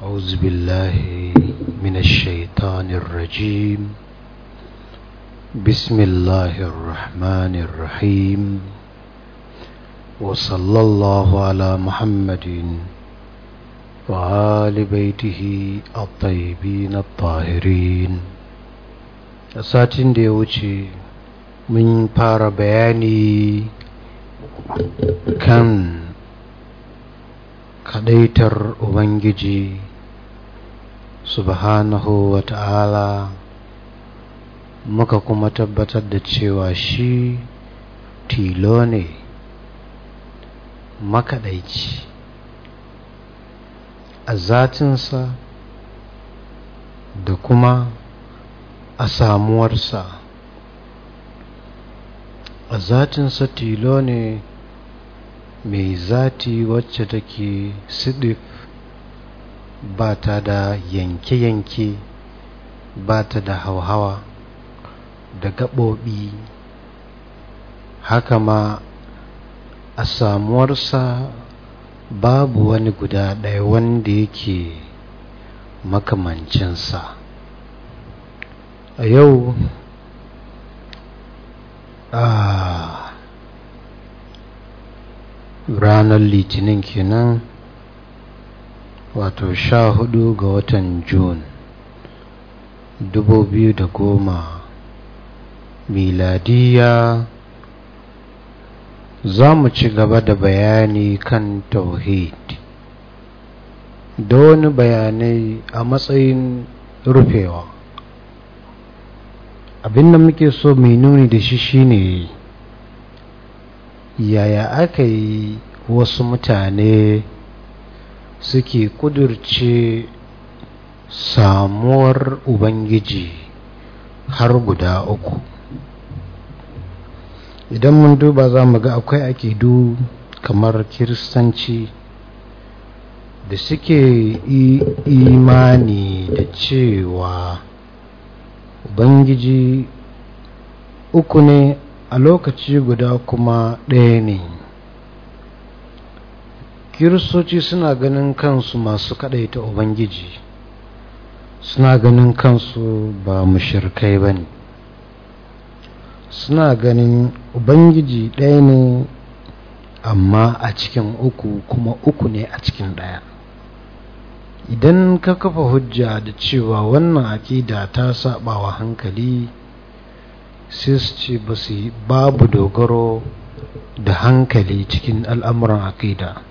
أعوذ بالله من الشيطان الرجيم. بسم الله الرحمن الرحيم. وصلى الله على محمد وآل بيته الطيبين الطاهرين. satin da ya wuce mun fara bayani kan kadaitar Ubangiji subhanahu wa ta'ala, muka kuma tabbatar da cewa shi tilo ne makadaici a zatinsa da kuma a samuwarsa. A zatinsa tilo ne mai zati wacce take sidif, ba ta da yanke-yanke, ba ta da hauhawa da gaɓoɓi. Haka ma a samuwarsa babu wani guda ɗaya wanda yake makamancinsa. A yau ranar litinin kenan, wato 14 ga watan Jun 2010 miladiya, za mu ci gaba da bayani kan tauhid da wani bayanai a matsayin rufewa. Abin da muke so mai nuni da shi shine yaya aka yi wasu mutane suke kudurce samuwar Ubangiji har guda uku. Idan mun duba za mu ga akwai aƙidu kamar Kiristanci da suke imani da cewa Ubangiji uku ne a lokaci guda kuma ɗaya ne. Kiristoci suna ganin kansu masu kaɗaita Ubangiji, suna ganin kansu ba mushrikai ba ne, suna ganin Ubangiji ɗaya ne amma a cikin uku, kuma uku ne a cikin ɗaya. Idan ka kafa hujja da cewa wannan aƙida ta saba wa hankali, sai su ce babu dogaro da hankali cikin al'amuran aƙida,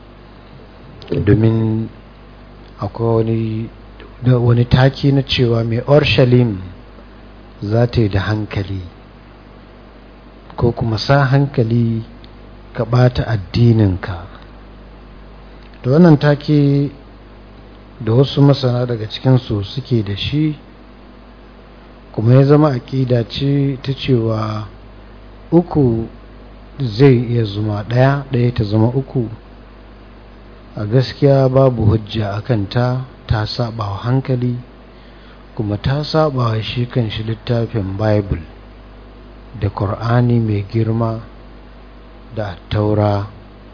domin akwai wani taki na cewa mai Urshalim za ta yi da hankali, ko kuma sa hankali ka ɓata addininka. Da wannan take da wasu masana daga cikinsu suke da shi, kuma ya zama aƙida ce ta cewa uku zai iya zama ɗaya, ɗaya ta zama uku. A gaskiya babu hujja akan ta saba wa hankali, kuma ta saba wa shi kan shi littafin Bible da Qur'ani mai girma da Taura.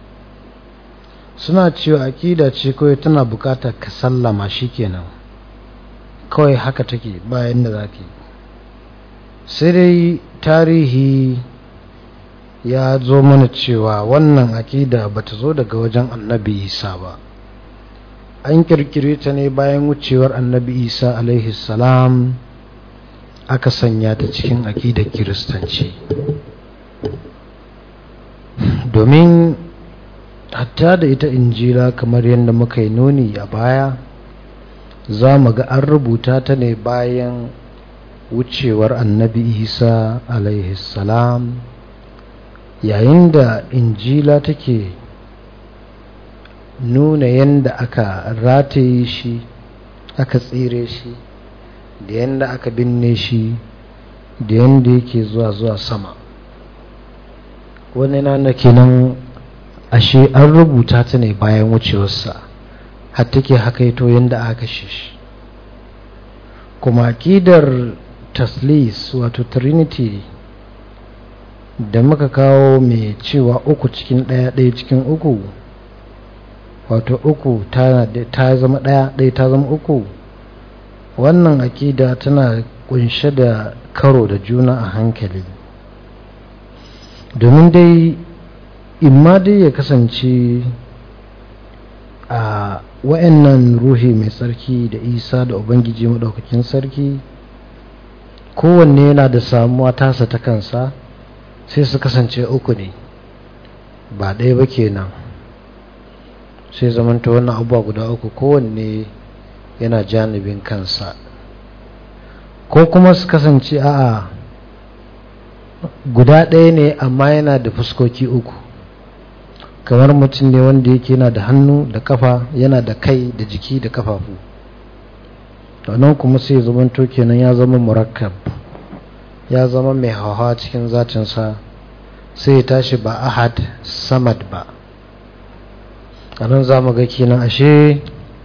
Suna cewa aƙida ce kawai tana buƙatar ka sallama shi kenan, kawai haka take bayan da zaki. Sai dai tarihi ya zo mana cewa wannan aƙida bata zo daga wajen Annabi Isa ba. An kirkire ta ne bayan wucewar Annabi Isa alaihi salam, aka sanya ta cikin aƙidar Kiristanci. Domin hatta da ita Injila, kamar yadda muka yi nuni a baya, za mu ga an rubuta ta ne bayan wucewar Annabi Isa alaihi salam, yayin da Injila take nuna yadda aka rataye shi, aka tsire shi, da yadda aka binne shi, da yadda yake zuwa sama. Wani na kenan ashe an rubuta ta ne bayan wucewarsa, har take hakaito yadda aka kashe shi. Kuma aƙidar taslis, wato trinity, da muka kawo mai cewa uku cikin ɗaya, ɗaya cikin uku, wato uku ta zama ɗaya ta zama uku, wannan aƙida tana kunshe da karo da juna a hankali. Domin dai imma dai ya kasance a wa'annan ruhi mai tsarki da Isa da Ubangiji maɗaukakin sarki kowanne yana da samuwa tasa ta kansa, sai su kasance uku ne ba ɗaya ba kenan, sai zamanta wannan abubuwa guda uku kowanne yana janibin kansa, ko kuma su kasance a'a guda ɗaya ne amma yana da fuskoki uku, kamar mutum ne wanda yake yana da hannu da kafa, yana da kai da jiki da kafafu, wannan kuma sai zamanto kenan ya zama murakkab, ya zama mai hawa cikin zatinsa, sai ya tashi ba ahad samad ba. anan za mu ga kenan ashe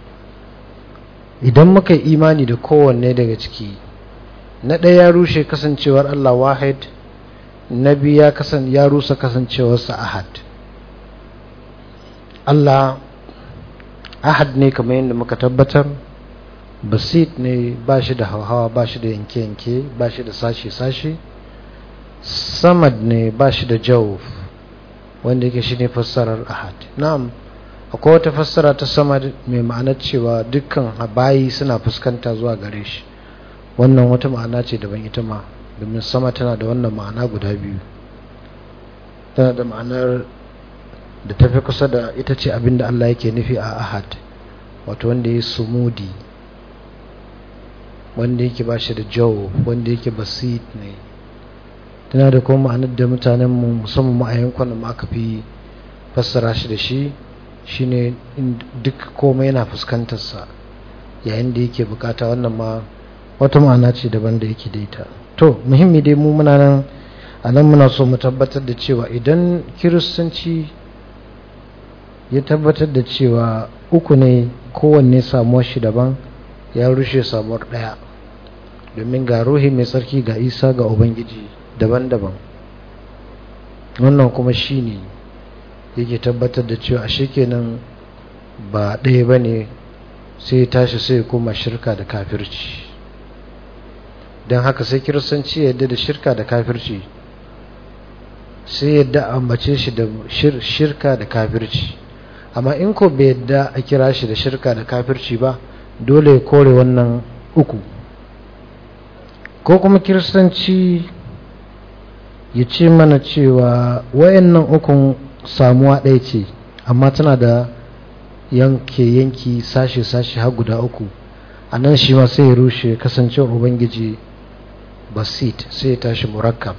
idan muka yi imani da kowanne daga ciki, na ɗaya ya rushe kasancewar Allah wahid, na biyu ya rusa kasancewarsa ahad. Allah ahad ne kamar yadda muka tabbatar, basit ne, ba shi da hawa, ba shi da yanke-yanke, ba shi da sashe-sashe, samad ne, ba shi da jawf, wanda yake shi ne fassarar ahad. Na'am, akwai wata fassara ta samad mai ma'anar cewa dukkan bayi suna fuskanta zuwa gare shi, wannan wata ma'ana ce daban ita ma, domin sama tana da wannan ma'ana guda biyu. Tana da ma'anar da tafi kusa da ita ce abinda Allah yake nufi a ahad, wato wanda ya sumudi, wanda yake ba shi da jawo, wanda yake basit ne. Tana da kuma ma'anar da mutanenmu musamman ma a yankunan ma aka fi fassara shi da shi, shine duk komai yana fuskantarsa yayin da yake bukata. Wannan ma wata ma'ana ce daban da yake da ita. To muhimmi dai mu muna nan a nan muna so mu tabbatar da cewa idan kiristanci ya tabbatar da cewa uku ne kowanne samuwar shi daban, ya rushe samuwar ɗaya, domin ga ruhi mai tsarki, ga Isa, ga Ubangiji daban-daban. wannan kuma shi ne yake tabbatar da cewa ashe kenan ba ɗaya ba ne, sai ya tashi sai ya koma shirka da kafirci. don haka sai kiristanci ya yadda da shirka da kafirci, sai yadda ambace shi da shirka da kafirci. amma in ko bai yadda a kira shi da shirka da kafirci ba, dole ya kore wannan uku. ko kuma kiristanci ya ce mana cewa wayannan ukun samuwa ɗaya ce, amma tana da yanki sashe har guda uku. a nan shi ma sai ya rushe kasancewar Ubangiji basit, sai ya tashi murakkab.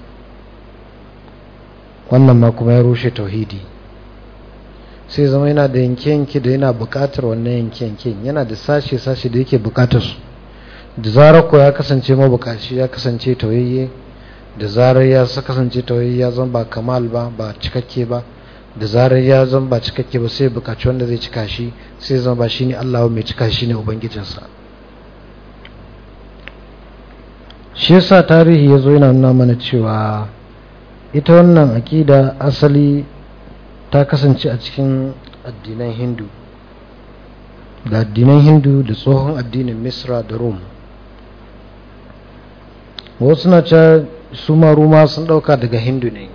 wannan ma kuma ya rushe tauhidi, sai zama yana da yanke da yana buƙatar wannan yanke yana da sashe da yake buƙatar su. da zarar ko ya kasance mabukaci, ya kasance tauyayye, da zarar ya kasance tauyayye ya zama ba kamal ba cikakke ba, da zarar ya zama ba cikakke ba, sai bukaci wanda zai cika shi, sai zama ba shine Allah mai cika shi ne ubangijinsa. shi yasa tarihi yazo yana nuna mana cewa ita wannan akida asali ta kasance a cikin addinan Hindu, da addinan Hindu da tsohon addinin Misra da Rum. wasu na ce su ma Ruma sun dauka daga Hindu ne.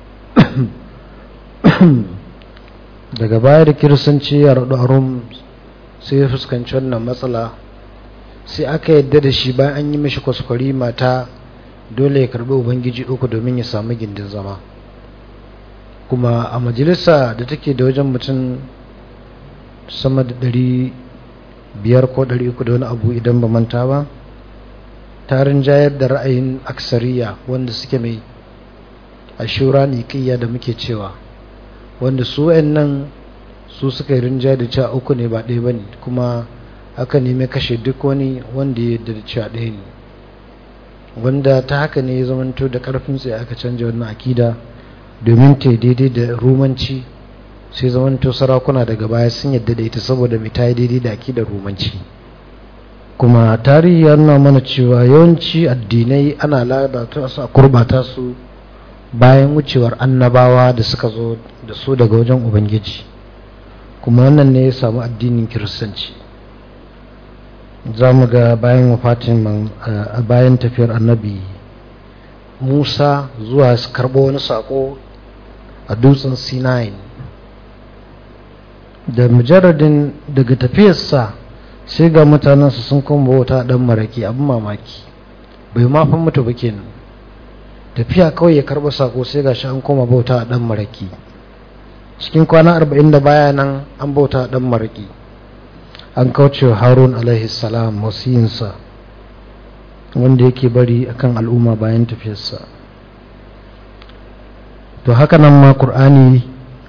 daga baya da kiristanci ya raɗu a Rum, sai ya fuskanci wannan matsala, sai aka yadda da shi bayan an yi mishi kwaskwari mata dole ya karbi Ubangiji uku domin ya samu gindin zama. kuma a majalisa da take da wajen mutum sama da 500 ko 300 da wani abu idan ba manta ba, tarin jayar da ra'ayin aksariya wanda suke mai ashura niqiyya da muke cewa, wanda su nan su suka yi rinjaye da cewa uku ne ba ɗaya bane, kuma aka nemi kashe duk wani wanda ya yarda da cewa ɗaya ne, wanda ta haka ne ya zamanto da ƙarfin tsaye aka canja wannan akida domin ta daidai da rumanci. sai zamanto sarakuna daga baya sun yarda da ita saboda mai ta yi daidai da akidar rumanci. kuma tarihi ya nuna mana cewa yawanci addinai ana lalata su, a kurbata su bayan wucewar annabawa da suka zo da su daga wajen Ubangiji. kuma wannan ne ya samu addinin kiristanci. Za mu ga bayan wafatin bayan tafiyar annabi Musa zuwa su karɓo wani saƙo a dutsen Sinai, da mujarradin daga tafiyarsa sai ga mutanensu sun kuma bauta ɗan maraki. Abin mamaki, bai mafin mutu ba kenan. Tafiya kawai ya karɓa saƙo sai ga shi an koma bauta ɗan maraki. Cikin kwana 40 da baya nan an bauta ɗan maraki, an kaucewa Harun alaihi salam wasiyinsa wanda yake bari akan al'umma bayan tafiyarsa. To haka nan ma Qur'ani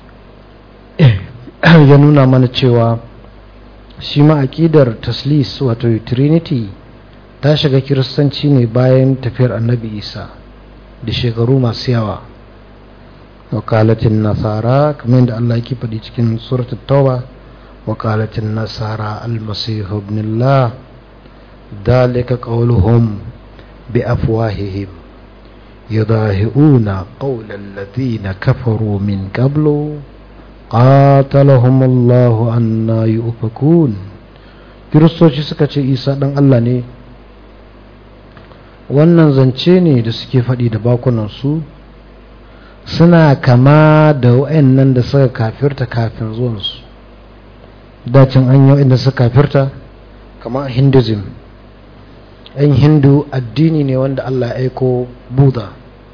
ya nuna mana cewa shi ma aqidar taslis wato trinity ta shiga kiristanci ne bayan tafiyar annabi Isa da shekaru masu yawa. Wakalatin nasara, kamar yadda Allah yake faɗi cikin suratul tauba, wakalatin nasara almasihu ibnullah dalika qawluhum bi afwahihim yudahi'una qawla alladhina kafaru min qablu qatalahum Allahu anna yufakun. Kiristoci suka ce Isa dan Allah ne. Wannan zance ne da suke faɗi da bakunansu, suna kama da wa'annan da suka kafirta kafin zuwansu. Dacin an yi wa'anda suka kafirta kama Hinduism. Yan Hindu addini ne wanda Allah ya aiko Buddha,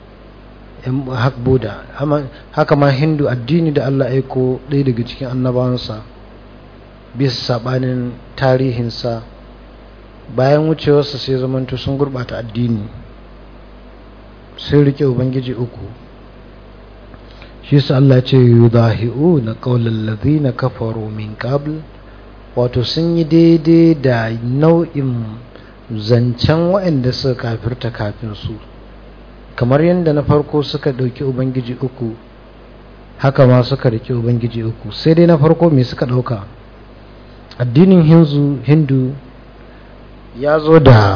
haka ma Hindu addini da Allah ya aiko ɗaya daga cikin annabawansa bisa saɓanin tarihinsa. Bayan wucewarsa sai zamanto sun gurɓata addini, sai rike ubangiji uku. Shi sa Allah ce yudahi'u na qawlal ladhina kafaru min qabl, wato sun yi daidai da nau'in zancen waɗanda suka kafirta kafin su. Kamar yadda na farko suka ɗauki ubangiji uku, haka ma suka rike ubangiji uku. Sai dai na farko me suka ɗauka? Addinin Hindu ya zo da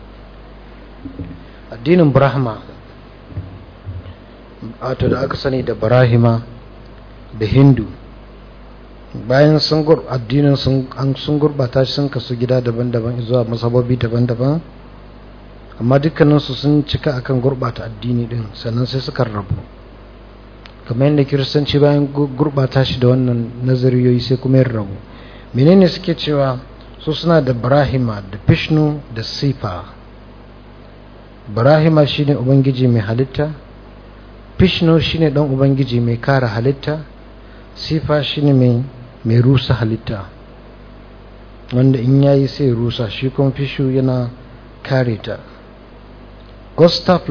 addinin Brahma, wato da aka sani da Brahima da Hindu. Bayan sun addinin sun gurbata shi, sun kasu gida daban-daban zuwa masabobi daban-daban, amma dukkaninsu sun cika akan gurbata addini din, sannan sai suka rabu. Kamar yadda kiristanci bayan gurbata shi da wannan nazariyoyi sai kuma yin rabu. Menene suke cewa? Su suna da Brahima da Vishnu da Sifa. Brahima shine ubangiji mai halitta, Vishnu shine dan ubangiji mai kare halitta, Sifa shine mai rusa halitta, wanda in yayi sai rusa, shi kuma Vishnu yana kare ta. Gustav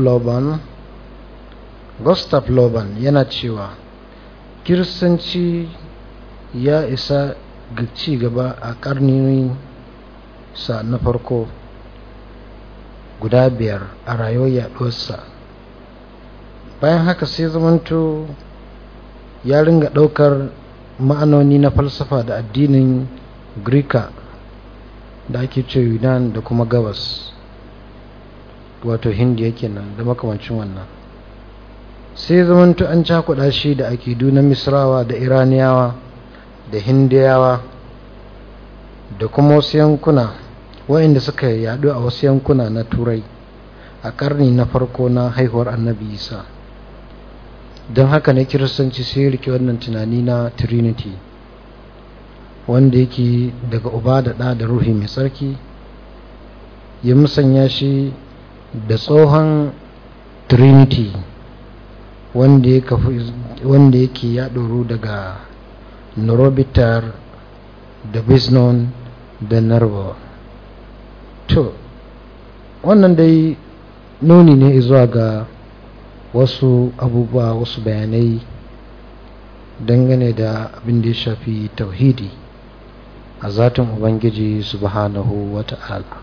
Loban yana cewa kiristanci ya isa ga ci gaba a karni sa na farko guda 5 a rayuwar yaduwarsa. Bayan haka sai zamanto ya ringa daukar ma'anoni na falsafa da addinin Girka da ake ce Yunan da kuma Gabas, wato Hindi yake nan da makamancin wannan. Sai zamanto an cakuɗa shi da akidu na Misrawa da Iraniyawa da Hindiyawa da kuma wasu yankuna waɗanda suka yaɗu a wasu yankuna na Turai a ƙarni na farko na haihuwar Annabi Isa. Don haka ne Kiristanci sai rike wannan tunani na Trinity, wanda yake daga Uba da Ɗa da Ruhi mai tsarki, ya musanya shi da tsohon Trinity wanda yake ya ɗoru daga Neurobitar da Biznon da Nervo. To wannan dai nuni ne zuwa ga wasu abubuwa, wasu bayanai dangane da abin da ya shafi tauhidi a zatin Ubangiji subhanahu wa ta'ala.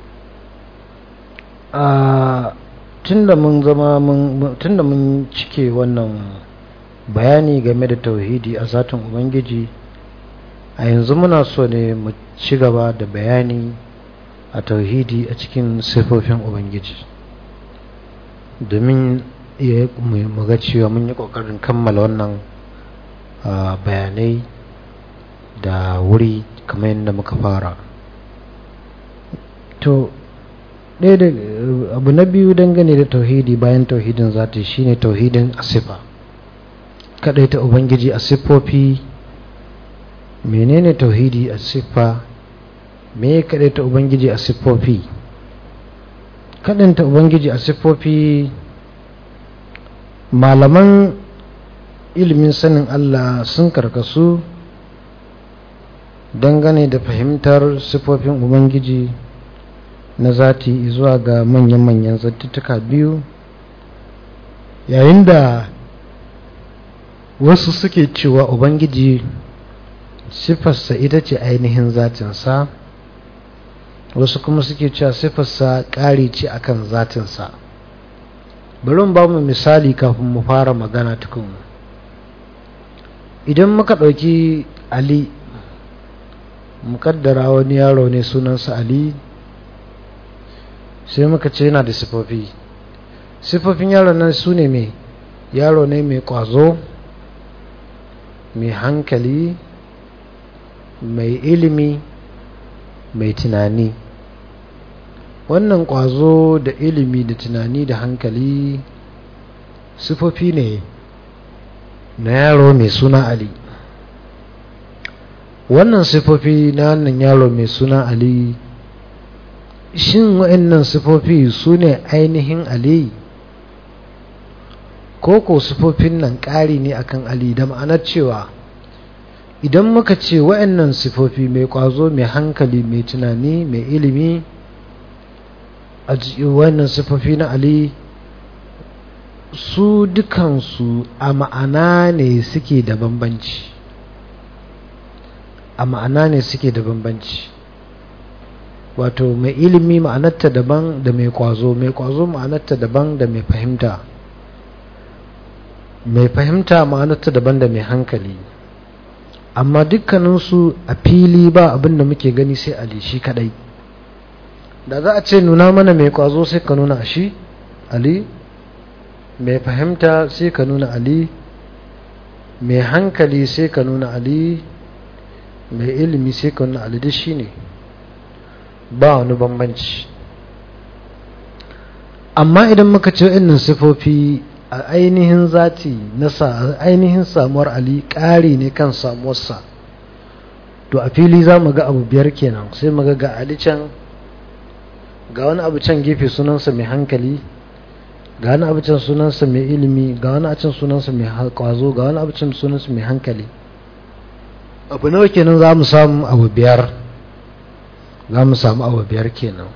Tunda mun cike wannan bayani game da tauhidi a zatin Ubangiji, a yanzu muna so ne mu ci gaba da bayani a tauhidi a cikin sifofin Ubangiji, domin mu ga cewa mun yi ƙoƙarin kammala wannan bayanai da wuri kamar yadda muka fara. To abu na biyu dangane da tauhidi bayan tauhidin zati shine tauhidin asifa, kadaita ubangiji a siffofi. Menene tauhidi a siffa? Me kadaita ubangiji a siffofi? Kadanta ubangiji a siffofi, malaman ilimin sanin Allah sun karkasu dangane da fahimtar siffofin ubangiji na zati zuwa ga manyan zattutuka biyu, yayin da wasu suke cewa ubangiji siffarsa ita ce ainihin zatinsa, wasu kuma suke cewa siffarsa ƙari ce akan zatinsa. Bari mu ba mu misali kafin mu fara magana tukun. Idan muka ɗauki Ali, muƙaddara wani yaro ne sunansa Ali, sai muka ce yana da siffofi. Siffofin yaron nan su ne mai yaro ne mai ƙwazo, mai hankali, mai ilimi, mai tunani. Wannan ƙwazo da ilimi da tunani da hankali siffofi ne na yaro mai suna Ali. Wannan siffofi na wannan yaro mai suna Ali, shin wa'annan siffofi su ne ainihin Ali, ko siffofin nan ƙari ne akan Ali? Da ma'anar cewa idan muka ce wa'annan siffofi mai ƙwazo, mai hankali, mai tunani, mai ilimi, a wannan siffofi na Ali su dukansu a ma'ana ne suke da bambanci, a ma'ana ne suke da bambanci. Wato mai ilimi ma'anarta daban da mai ƙwazo ma'anarta daban da mai fahimta ma'anarta daban da mai hankali. Amma dukkaninsu a fili ba abin da muke gani sai Ali shi kadai. Da za a ce nuna mana mai ƙwazo sai ka nuna shi Ali, mai fahimta sai ka nuna Ali, mai hankali sai ka nuna Ali, mai ilimi sai ka nuna Ali. Duk shi ne, ba wani bambanci. Amma idan muka ce wa'annan sifofi a ainihin zati nasa, ainihin samuwar Ali ƙari ne kan samuwarsa, to a fili za mu ga abu biyar kenan. Sai mu ga Ali can, ga wani abu can gefe sunansa mai hankali, ga wani abu can sunansa mai ilimi, ga wani can sunansa mai ƙwazo, ga wani abu can sunansa mai hankali. Abu nawa kenan za mu samu? Abu biyar. Za mu samu abu biyar kenan.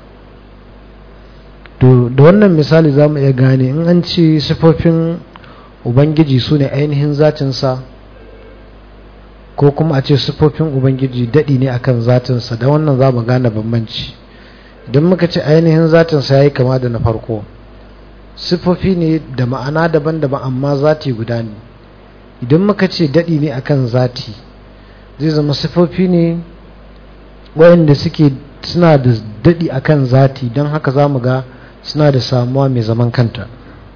To da wannan misali za mu iya gane in an ce sifofin ubangiji su ne ainihin zatinsa, ko kuma a ce sifofin ubangiji daɗi ne akan zatinsa, da wannan za mu gane bambanci. Idan muka ce ainihin zatinsa ya yi kama da na farko, sifofi ne da ma'ana daban-daban amma zati guda ne. Idan muka ce daɗi ne akan zati, zai zama sifofi ne wayanda suna da daɗi akan zati, don haka za mu ga suna da samuwa mai zaman kanta.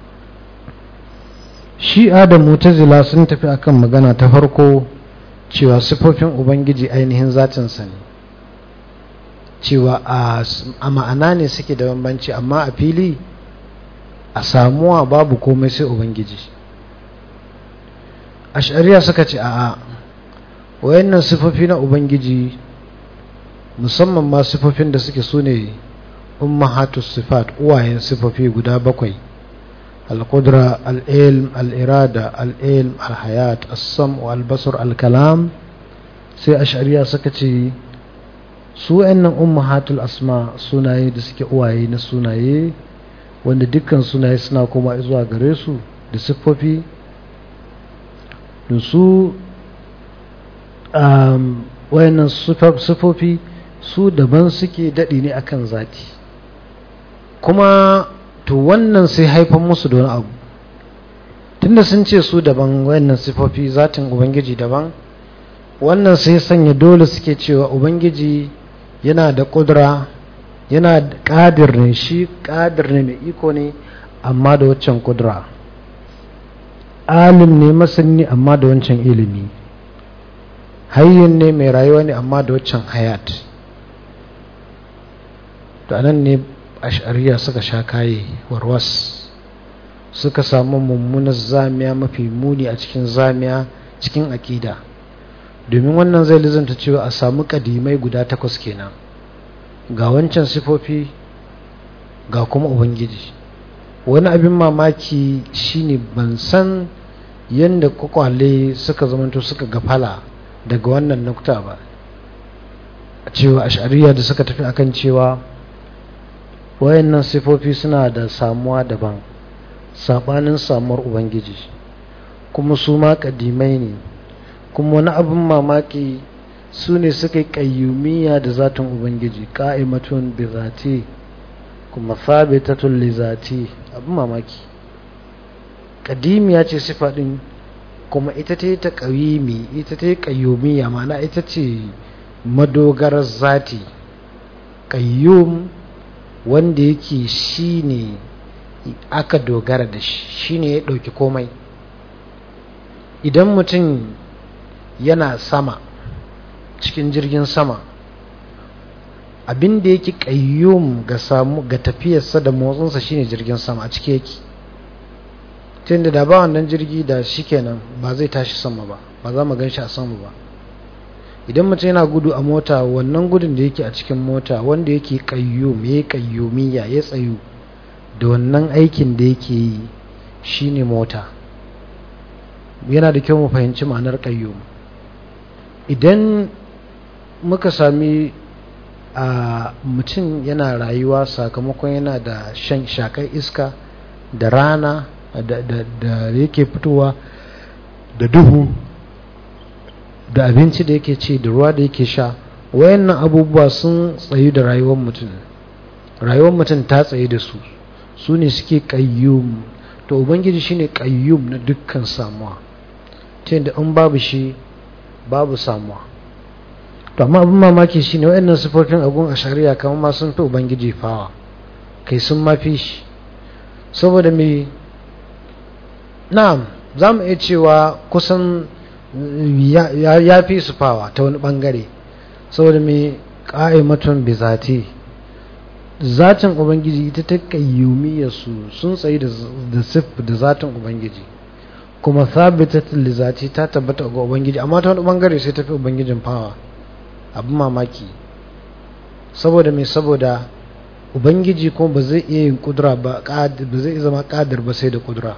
Shi'a da Mu'tazila sun tafi akan magana ta farko cewa sifofin ubangiji ainihin zatinsa ne, cewa a ma'ana ne suke da bambanci, amma a fili a samuwa babu komai sai ubangiji. Ash'ariya suka ce a'a, wayannan sifofi na ubangiji, musamman ma sifofin da suke sune ummahatus sifat, uwayen sifofi guda bakwai: al-qudra, al-ilm, al-irada, al-ilm, al-hayat, as-sam' al-basar, al-kalam. Sai ash'ariya suka ce su wayannan ummahatul asma, sunaye da suke uwaye na sunaye, wanda dukkan sunaye suna koma zuwa gare su, da sifofi da su wayannan sifofi su daban suke, daɗi ne akan zati. Kuma to wannan sai haifan musu da wani abu, tunda sun ce su daban, wayannan sifofi zatin ubangiji daban, wannan sai sanya dole suke cewa ubangiji yana da kudura, yana da ƙadir ne, shi ƙadir ne, mai iko ne, amma da waccan kudura. Alim ne, masani, amma da wancan ilimi. hayyun ne mai rayuwa ne amma da waccan hayat. to anan ne ash'ariya suka sha kaye warwas, suka samu mummunar zamiya mafi muni a cikin zamiya cikin aƙida. domin wannan zai lizanta cewa a samu kadimai guda 8 kenan, ga wancan sifofi ga kuma ubangiji. wani abin mamaki shine ban san yadda kwakwale suka zamanto suka gafala daga wannan nukta ba, a cewa ash'ariya da suka tafi akan cewa wayannan sifofi suna da samuwa daban sabanin samuwar ubangiji, kuma su ma kadimai ne, kuma wani abin mamaki su ne suka yi kayyumiya da zatin ubangiji, qa'imatun bi zati kuma sabitatun li zati. abin mamaki, kadimiya ce sifa din, kuma ita ce ta qayyimi, ita ce kayyumiya, ma'ana ita ce madogarar zati. qayyum wanda yake shine aka dogara da shi, shine ya dauki komai. idan mutum yana sama cikin jirgin sama, abin da yake qayyum ga tafiyarsa da motsinsa shine jirgin sama a cike yake. tunda da ba wannan jirgi da shikenan ba zai tashi sama ba za mu gan shi a sama ba. idan mutum yana gudu a mota, wannan gudun da yake a cikin mota wanda yake qayyum, ya qayyumiyya, ya tsayu da wannan aikin da yake yi shine mota. yana da kyau mu fahimci ma'anar qayyum. idan muka sami a mutum yana rayuwa sakamakon yana da shakar iska da rana da yake fitowa da duhu da abinci da yake ci da ruwa da yake sha, wayannan abubuwa sun tsayu da rayuwar mutum ta tsaye da su ne suke qayyum. to ubangiji shine qayyum na dukkan samuwa, tunda in babu shi babu samuwa. to amma abin mamaki shine wayannan sifofin agun ashariya kamar ma sun fi ubangiji fawa, kai sun mafi shi. saboda me? na'am, za mu iya cewa kusan ya fi su fawa ta wani bangare, saboda mai qa'imatun bi zati, zatin ubangiji ita ta qayyumiyya sun tsayi da zatin ubangiji, kuma thabitatul li zati ta tabbata ga ubangiji, amma ta wani bangare sai ta fi ubangijin fawa. abin mamaki, saboda mai? saboda ubangiji kuma ba zai iya yin kudura ba zai zama qadir ba sai da kudura,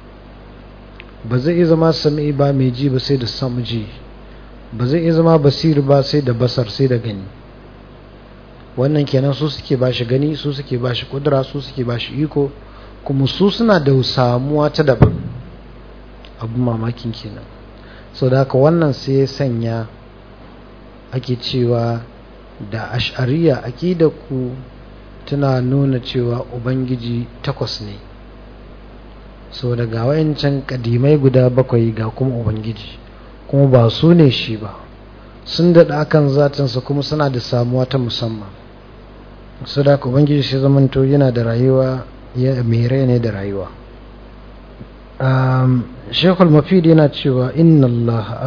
ba zai iya zama sami'i ba mai ji ba sai da samji, ba zai iya zama basir ba sai da basar, sai da gani. wannan kenan su suke bashi gani, su suke bashi kudura, su suke bashi iko, kuma su suna da samuwa ta daban. abin mamakin kenan. sau da haka wannan sai ya sanya ake cewa da ash'ariya aqidar ku tana nuna cewa ubangiji 8 ne. so daga wayancan kadimai guda 7 ga kuma ubangiji, kuma ba su ne shi ba, sun daɗa akan zatinsa kuma suna da samuwa ta musamman. su da ubangiji shi zamanto yana da rayuwa, mai rai ne da rayuwa. shekul mafid yana cewa inna Allah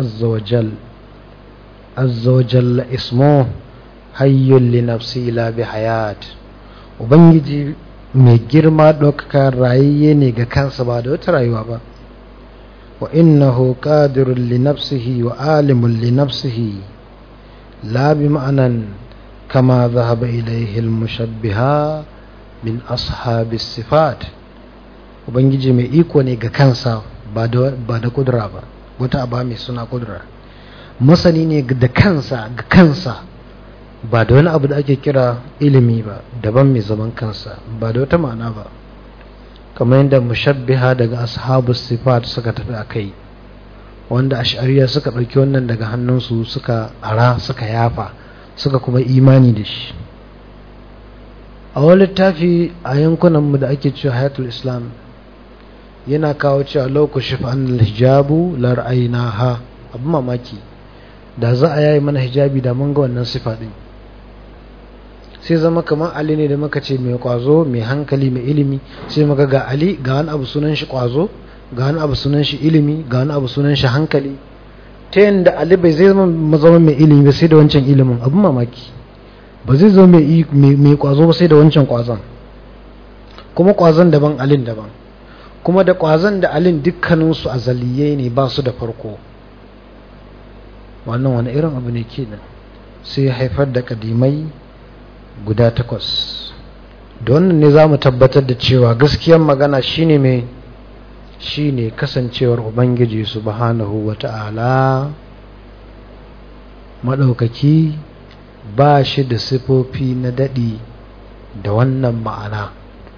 azza wa jalla ismu hayyun li nafsi la bi hayat. ubangiji mai girma ɗaukaka rayayye ne ga kansa ba da wata rayuwa ba. wa innahu qadirun li nafsihi wa alimun li nafsihi la bi ma'anan kama dhahaba ilayhi al-mushabbiha min ashabi sifat. ubangiji mai iko ne ga kansa ba da kudura ba, wata aba mai suna kudura. masani ne da kansa ga kansa, ba da wani abu da ake kira ilimi ba daban mai zaman kansa, ba da wata ma'ana ba, kamar yadda mushabbiha daga ashabu sifat suka tafi a kai, wanda ash'ariya suka ɗauki wannan daga hannunsu suka ara, suka yafa, suka kuma imani da shi. a wani littafi a yankunanmu da ake cewa hayatul islam yana kawo cewa laukushif an hijabu la ra'aynaha. abin mamaki, da za a yayi mana hijabi da mun ga wannan sifa din. sai zama kamar Ali ne da muka ce mai kwazo, mai hankali, mai ilimi, sai muka ga Ali ga wani abu sunan shi kwazo, ga wani abu sunan shi ilimi, ga wani abu sunan shi hankali, ta yadda Ali bai zai zama mai ilimi ba sai da wancan ilimin, abin mamaki. Ba zai zama mai kwazo ba sai da wancan kwazon, kuma kwazon daban Alin daban, kuma da kwazon da Alin dukkaninsu azaliyai ne, ba su da farko. Wannan wani irin abu ne kenan? Sai ya haifar da kadimai guda 8. Da wannan ne za mu tabbatar da cewa gaskiyar magana shine kasancewar Ubangiji subhanahu wata'ala maɗaukaki ba shi da sifofi na daɗi da wannan ma'ana.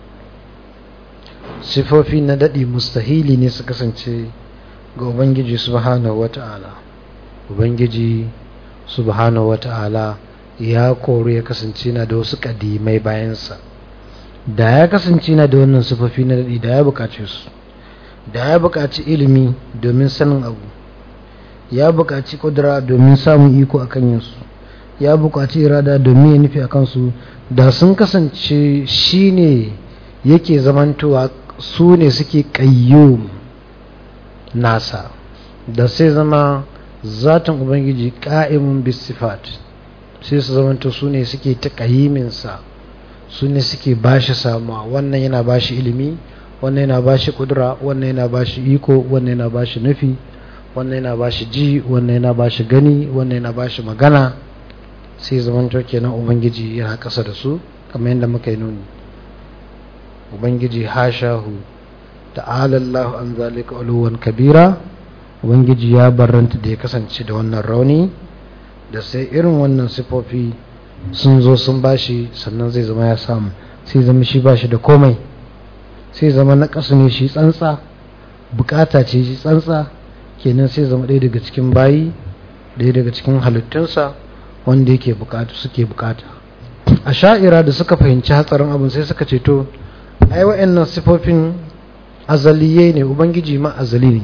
Sifofi na daɗi mustahili ne su kasance ga Ubangiji subhanahu wata'ala. Ubangiji subhanahu wata'ala ya kori ya kasance na da wasu kadimai bayansa. Da ya kasance na da wannan sifofi na daɗi, da ya buƙace su, da ya buƙaci ilimi domin sanin abu, ya buƙaci ƙudura domin samun iko a kan yinsu, ya buƙaci irada domin ya nufi a kansu, da sun kasance shi ne yake zamantowa su ne suke ƙayyum nasa, da sai zama zatin Ubangiji ƙa'imun bisifat, sai su zamanto su ne suke ta ƙayyiminsa, su ne suke bashi samuwa. Wannan yana bashi ilimi, wannan yana bashi kudura, wannan yana bashi iko, wannan yana bashi nufi, wannan yana bashi ji, wannan yana bashi gani, wannan yana bashi magana. Sai zamanto kenan Ubangiji yana ƙasa da su, kamar yadda muka yi nuni. Ubangiji hashahu ta'ala Allahu an zalika uluwan kabira. Ubangiji ya barranta da ya kasance da wannan rauni, da sai irin wannan sifofi sun zo sun bashi, sannan zai zama ya samu. Sai zama shi bashi da komai, sai zama na ƙasa ne shi tsantsa, bukata ce shi tsantsa, kenan sai zama ɗaya daga cikin bayi, ɗaya daga cikin halittunsa wanda yake bukata, suke bukata. A sha'ira da suka fahimci hatsarin abin sai suka ce to ai wa'annan sifofin azaliyai ne, Ubangiji ma azali ne.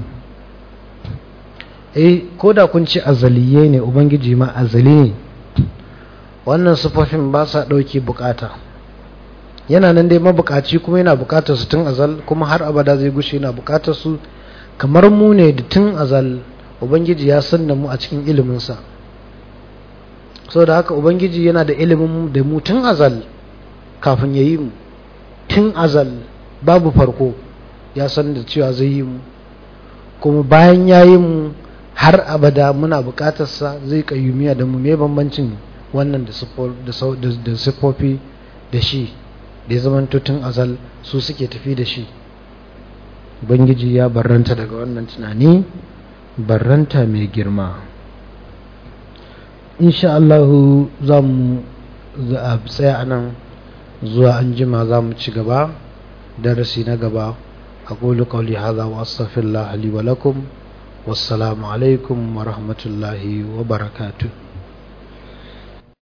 Ko da kun ce azaliyai ne, Ubangiji ma azali ne, wannan sifofin ba sa ɗauke bukata. Yana nan dai mabukaci, kuma yana bukatar su tun azal, kuma har abada zai gushe yana bukatar su. Kamar mu ne da tun azal Ubangiji ya san da mu a cikin iliminsa. Sau da haka Ubangiji yana da ilimin da mu tun azal, kafin ya yi mu tun azal babu farko, ya san da cewa zai yi mu, kuma bayan ya yi mu har abada muna bukatarsa, zai kayyumiya da mu. Me bambancin wannan da siffofi da shi da ya zama tun azal su suke tafi da shi? Ubangiji ya barranta daga wannan tunani, barranta mai girma. Insha Allah za mu tsaya anan, zuwa anjima za mu ci gaba darasi na gaba. أقول قولي هذا وأستغفر الله لي ولكم والسلام عليكم ورحمة الله وبركاته.